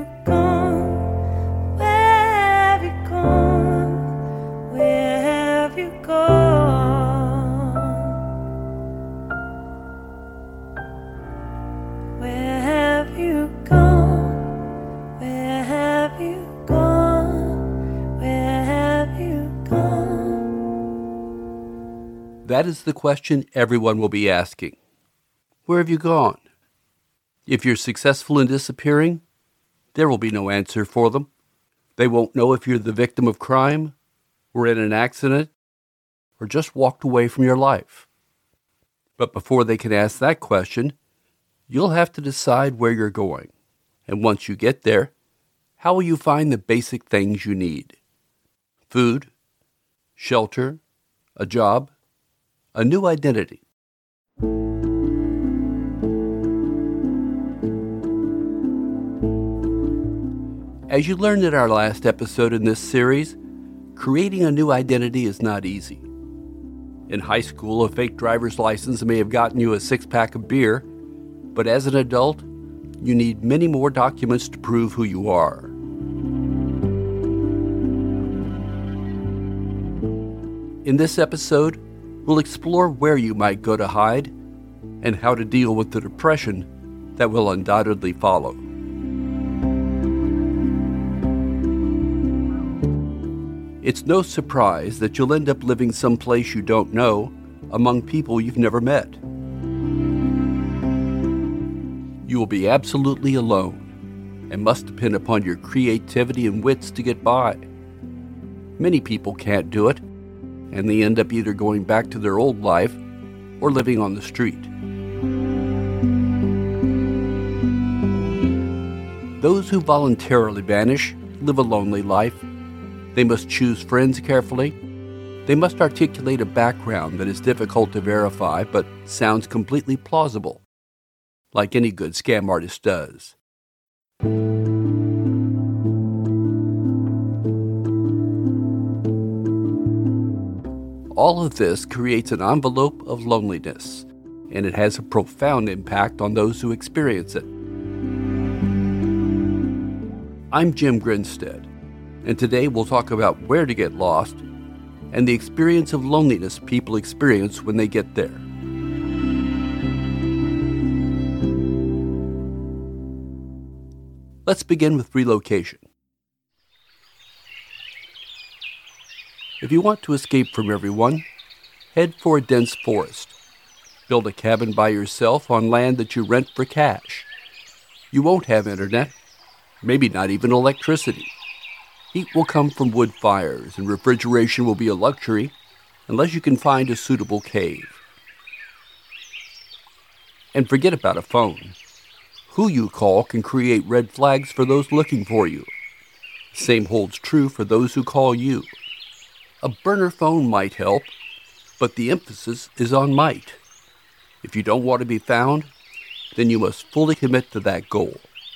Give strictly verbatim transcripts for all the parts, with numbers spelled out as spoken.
you gone? Where have you gone? Where have you gone? Where have you gone? Where have you gone? Where have you gone? That is the question everyone will be asking. Where have you gone? If you're successful in disappearing, there will be no answer for them. They won't know if you're the victim of crime, were in an accident, or just walked away from your life. But before they can ask that question, you'll have to decide where you're going. And once you get there, how will you find the basic things you need? Food, shelter, a job, a new identity. As you learned in our last episode in this series, creating a new identity is not easy. In high school, a fake driver's license may have gotten you a six-pack of beer, but as an adult, you need many more documents to prove who you are. In this episode, we'll explore where you might go to hide and how to deal with the depression that will undoubtedly follow. It's no surprise that you'll end up living someplace you don't know, among people you've never met. You will be absolutely alone and must depend upon your creativity and wits to get by. Many people can't do it, and they end up either going back to their old life or living on the street. Those who voluntarily vanish live a lonely life. They must choose friends carefully. They must articulate a background that is difficult to verify but sounds completely plausible, like any good scam artist does. All of this creates an envelope of loneliness, and it has a profound impact on those who experience it. I'm Jim Grinstead, and today we'll talk about where to get lost and the experience of loneliness people experience when they get there. Let's begin with relocation. If you want to escape from everyone, head for a dense forest. Build a cabin by yourself on land that you rent for cash. You won't have internet, maybe not even electricity. Heat will come from wood fires, and refrigeration will be a luxury unless you can find a suitable cave. And forget about a phone. Who you call can create red flags for those looking for you. The same holds true for those who call you. A burner phone might help, but the emphasis is on might. If you don't want to be found, then you must fully commit to that goal.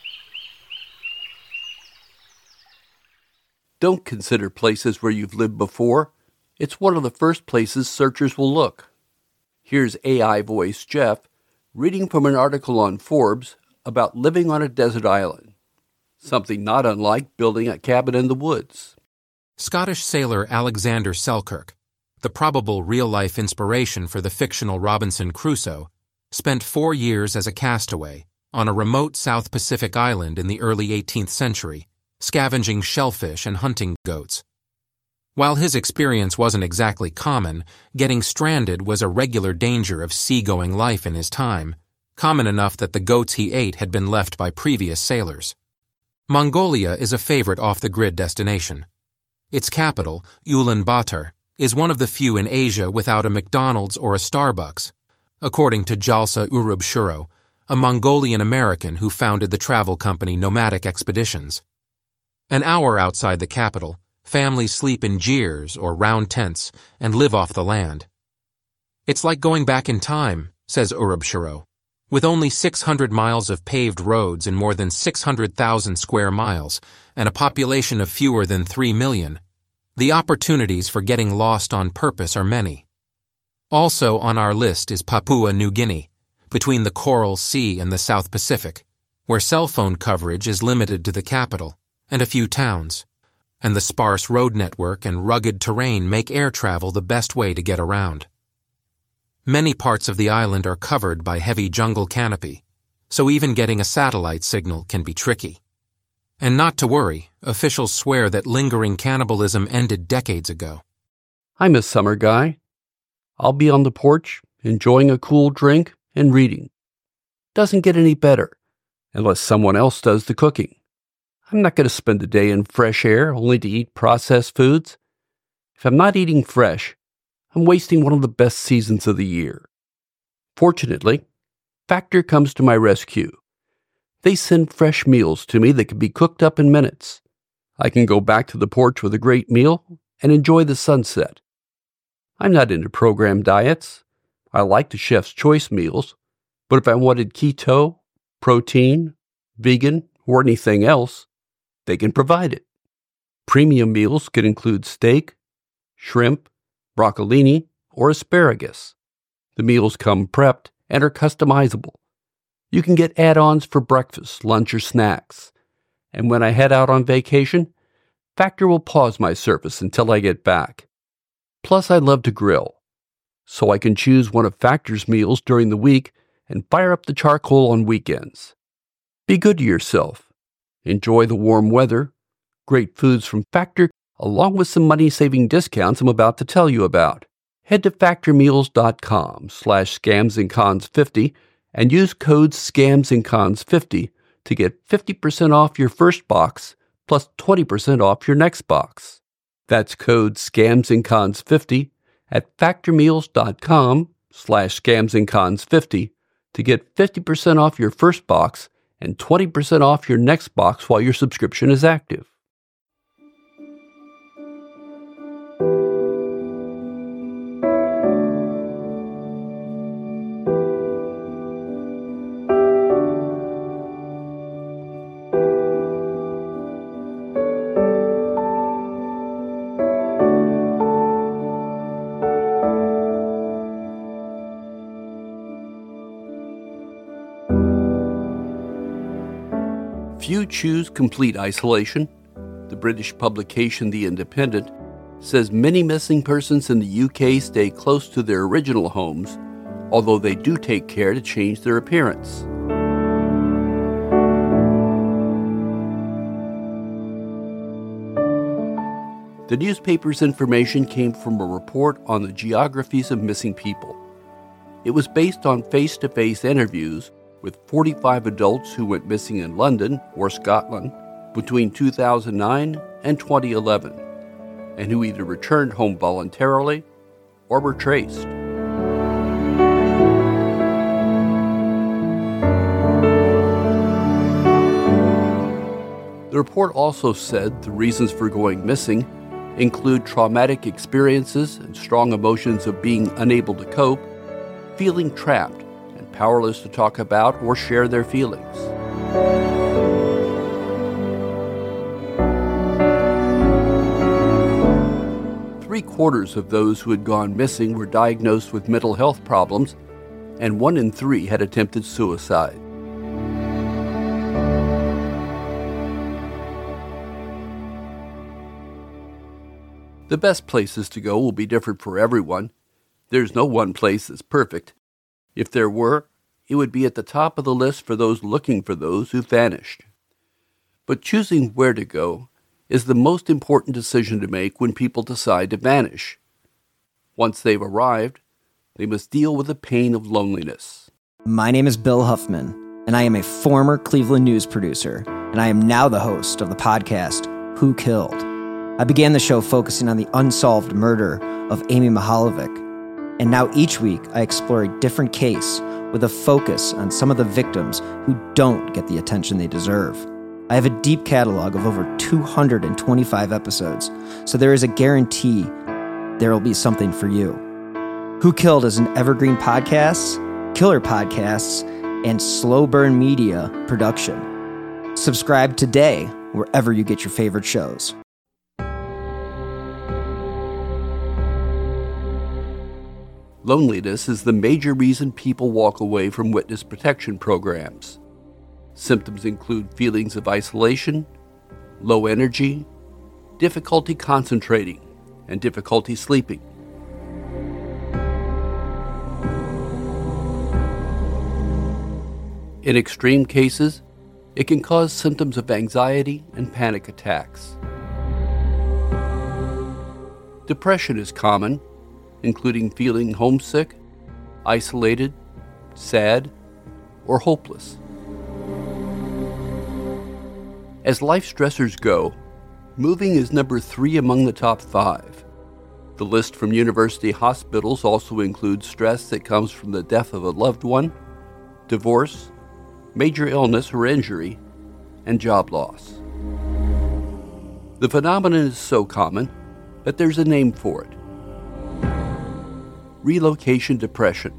Don't consider places where you've lived before. It's one of the first places searchers will look. Here's A I voice Jeff reading from an article on Forbes about living on a desert island, something not unlike building a cabin in the woods. Scottish sailor Alexander Selkirk, the probable real-life inspiration for the fictional Robinson Crusoe, spent four years as a castaway on a remote South Pacific island in the early eighteenth century, scavenging shellfish and hunting goats. While his experience wasn't exactly common, getting stranded was a regular danger of seagoing life in his time, common enough that the goats he ate had been left by previous sailors. Mongolia is a favorite off-the-grid destination. Its capital, Ulaanbaatar, is one of the few in Asia without a McDonald's or a Starbucks, according to Jalsa Urubshuro, a Mongolian American who founded the travel company Nomadic Expeditions. An hour outside the capital, families sleep in jeers or round tents and live off the land. It's like going back in time, says Urubshuro. With only six hundred miles of paved roads and more than six hundred thousand square miles, and a population of fewer than three million, the opportunities for getting lost on purpose are many. Also on our list is Papua New Guinea, between the Coral Sea and the South Pacific, where cell phone coverage is limited to the capital and a few towns, and the sparse road network and rugged terrain make air travel the best way to get around. Many parts of the island are covered by heavy jungle canopy, so even getting a satellite signal can be tricky. And not to worry, officials swear that lingering cannibalism ended decades ago. I'm a summer guy. I'll be on the porch, enjoying a cool drink and reading. Doesn't get any better, unless someone else does the cooking. I'm not going to spend a day in fresh air only to eat processed foods. If I'm not eating fresh, I'm wasting one of the best seasons of the year. Fortunately, Factor comes to my rescue. They send fresh meals to me that can be cooked up in minutes. I can go back to the porch with a great meal and enjoy the sunset. I'm not into program diets. I like the chef's choice meals, but if I wanted keto, protein, vegan, or anything else, they can provide it. Premium meals could include steak, shrimp, broccolini, or asparagus. The meals come prepped and are customizable. You can get add-ons for breakfast, lunch, or snacks. And when I head out on vacation, Factor will pause my service until I get back. Plus, I love to grill, so I can choose one of Factor's meals during the week and fire up the charcoal on weekends. Be good to yourself. Enjoy the warm weather, great foods from Factor, along with some money-saving discounts I'm about to tell you about. Head to factormeals.com slash scamsandcons50 and use code scamsandcons fifty to get fifty percent off your first box plus twenty percent off your next box. That's code scamsandcons fifty at factormeals.com slash scamsandcons50 to get fifty percent off your first box and twenty percent off your next box while your subscription is active. Few choose complete isolation. The British publication The Independent says many missing persons in the U K stay close to their original homes, although they do take care to change their appearance. The newspaper's information came from a report on the geographies of missing people. It was based on face-to-face interviews with forty-five adults who went missing in London or Scotland between two thousand nine and twenty eleven, and who either returned home voluntarily or were traced. The report also said the reasons for going missing include traumatic experiences and strong emotions of being unable to cope, feeling trapped, powerless to talk about or share their feelings. Three quarters of those who had gone missing were diagnosed with mental health problems, and one in three had attempted suicide. The best places to go will be different for everyone. There's no one place that's perfect. If there were, it would be at the top of the list for those looking for those who vanished. But choosing where to go is the most important decision to make when people decide to vanish. Once they've arrived, they must deal with the pain of loneliness. My name is Bill Huffman, and I am a former Cleveland news producer, and I am now the host of the podcast, Who Killed? I began the show focusing on the unsolved murder of Amy Mihaljevic, and now each week I explore a different case with a focus on some of the victims who don't get the attention they deserve. I have a deep catalog of over two hundred twenty-five episodes, so there is a guarantee there will be something for you. Who Killed is an evergreen podcasts, killer podcasts, and slow burn media production. Subscribe today wherever you get your favorite shows. Loneliness is the major reason people walk away from witness protection programs. Symptoms include feelings of isolation, low energy, difficulty concentrating, and difficulty sleeping. In extreme cases, it can cause symptoms of anxiety and panic attacks. Depression is common, including feeling homesick, isolated, sad, or hopeless. As life stressors go, moving is number three among the top five. The list from university hospitals also includes stress that comes from the death of a loved one, divorce, major illness or injury, and job loss. The phenomenon is so common that there's a name for it: relocation depression.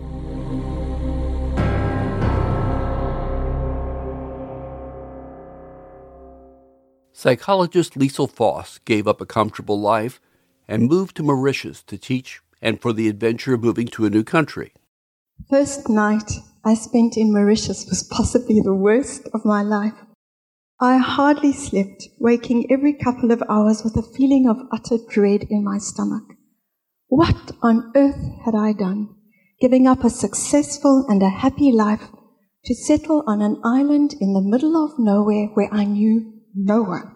Psychologist Liesl Foss gave up a comfortable life and moved to Mauritius to teach and for the adventure of moving to a new country. First night I spent in Mauritius was possibly the worst of my life. I hardly slept, waking every couple of hours with a feeling of utter dread in my stomach. What on earth had I done, giving up a successful and a happy life to settle on an island in the middle of nowhere where I knew no one?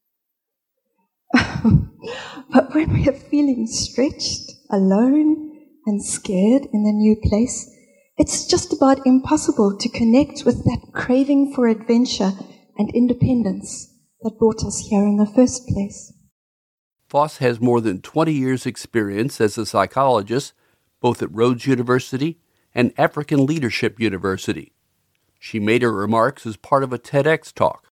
But when we are feeling stretched, alone, and scared in the new place, it's just about impossible to connect with that craving for adventure and independence that brought us here in the first place. Foss has more than twenty years' experience as a psychologist, both at Rhodes University and African Leadership University. She made her remarks as part of a TEDx talk.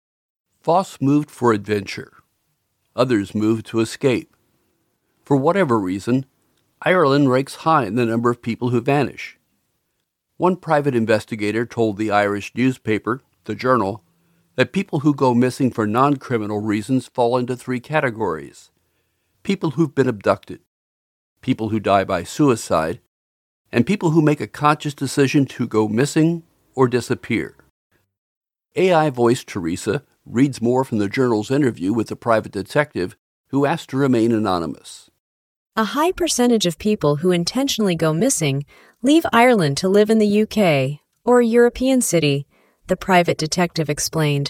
Foss moved for adventure. Others moved to escape. For whatever reason, Ireland ranks high in the number of people who vanish. One private investigator told the Irish newspaper, The Journal, that people who go missing for non-criminal reasons fall into three categories: people who've been abducted, people who die by suicide, and people who make a conscious decision to go missing or disappear. A I voice Teresa reads more from the Journal's interview with the private detective who asked to remain anonymous. A high percentage of people who intentionally go missing leave Ireland to live in the U K or a European city, the private detective explained.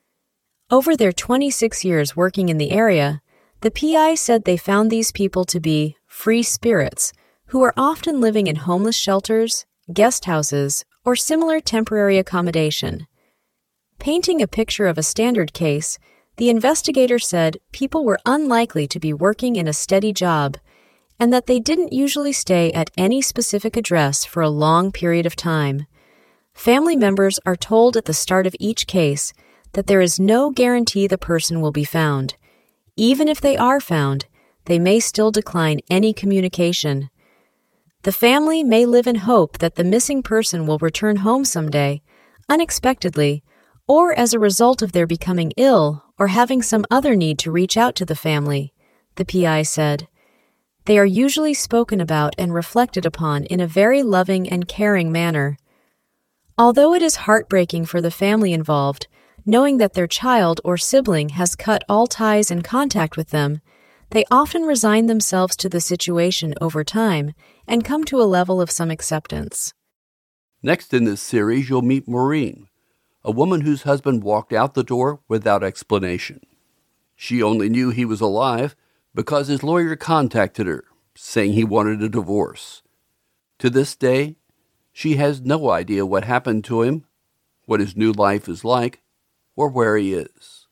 Over their twenty-six years working in the area, the P I said they found these people to be free spirits who are often living in homeless shelters, guest houses, or similar temporary accommodation. Painting a picture of a standard case, the investigator said people were unlikely to be working in a steady job and that they didn't usually stay at any specific address for a long period of time. Family members are told at the start of each case that there is no guarantee the person will be found. Even if they are found, they may still decline any communication. The family may live in hope that the missing person will return home someday, unexpectedly, or as a result of their becoming ill or having some other need to reach out to the family, the P I said. They are usually spoken about and reflected upon in a very loving and caring manner. Although it is heartbreaking for the family involved, knowing that their child or sibling has cut all ties and contact with them, they often resign themselves to the situation over time and come to a level of some acceptance. Next in this series, you'll meet Maureen, a woman whose husband walked out the door without explanation. She only knew he was alive because his lawyer contacted her, saying he wanted a divorce. To this day, she has no idea what happened to him, what his new life is like, or where he is.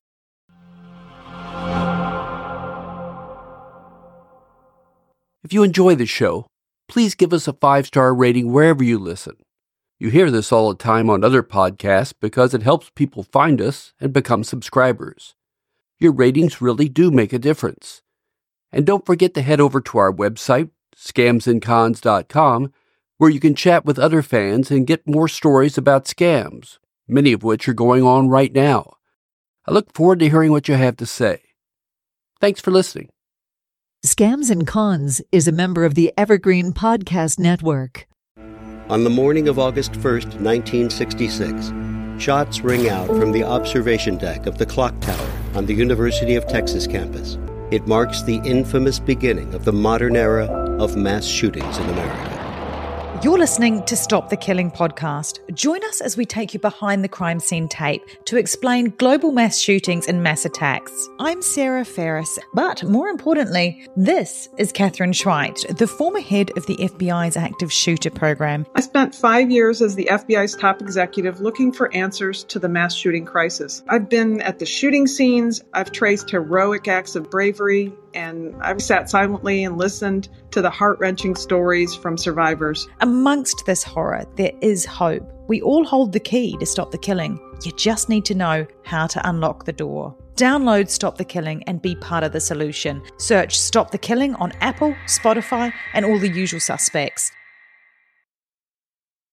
If you enjoy the show, please give us a five-star rating wherever you listen. You hear this all the time on other podcasts because it helps people find us and become subscribers. Your ratings really do make a difference. And don't forget to head over to our website, scams and cons dot com, where you can chat with other fans and get more stories about scams, many of which are going on right now. I look forward to hearing what you have to say. Thanks for listening. Scams and Cons is a member of the Evergreen Podcast Network. On the morning of August first, nineteen sixty-six, shots ring out from the observation deck of the clock tower on the University of Texas campus. It marks the infamous beginning of the modern era of mass shootings in America. You're listening to Stop the Killing podcast. Join us as we take you behind the crime scene tape to explain global mass shootings and mass attacks. I'm Sarah Ferris, but more importantly, this is Catherine Schweit, the former head of the F B I's active shooter program. I spent five years as the F B I's top executive looking for answers to the mass shooting crisis. I've been at the shooting scenes, I've traced heroic acts of bravery, and I've sat silently and listened to the heart-wrenching stories from survivors. Amongst this horror, there is hope. We all hold the key to stop the killing. You just need to know how to unlock the door. Download Stop the Killing and be part of the solution. Search Stop the Killing on Apple, Spotify, and all the usual suspects.